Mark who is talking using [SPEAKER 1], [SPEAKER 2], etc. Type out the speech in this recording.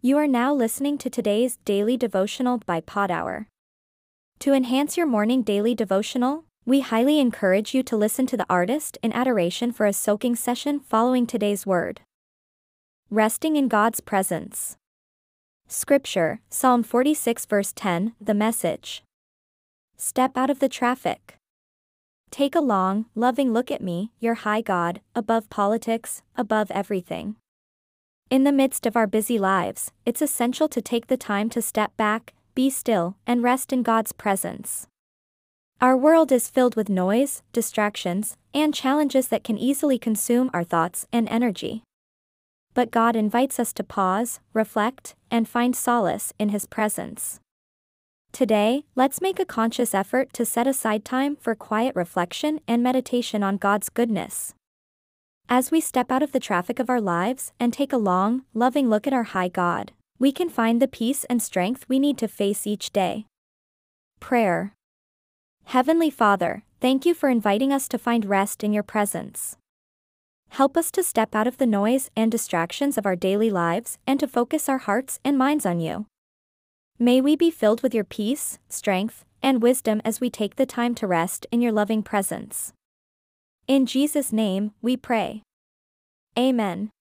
[SPEAKER 1] You are now listening to today's daily devotional by Pod Hour. To enhance your morning daily devotional, we highly encourage you to listen to the artist in adoration for a soaking session following today's word. Resting in God's presence. Scripture, Psalm 46 verse 10, The Message. Step out of the traffic. Take a long, loving look at me, your high God, above politics, above everything. In the midst of our busy lives, it's essential to take the time to step back, be still, and rest in God's presence. Our world is filled with noise, distractions, and challenges that can easily consume our thoughts and energy. But God invites us to pause, reflect, and find solace in His presence. Today, let's make a conscious effort to set aside time for quiet reflection and meditation on God's goodness. As we step out of the traffic of our lives and take a long, loving look at our high God, we can find the peace and strength we need to face each day. Prayer. Heavenly Father, thank you for inviting us to find rest in your presence. Help us to step out of the noise and distractions of our daily lives and to focus our hearts and minds on you. May we be filled with your peace, strength, and wisdom as we take the time to rest in your loving presence. In Jesus' name, we pray. Amen.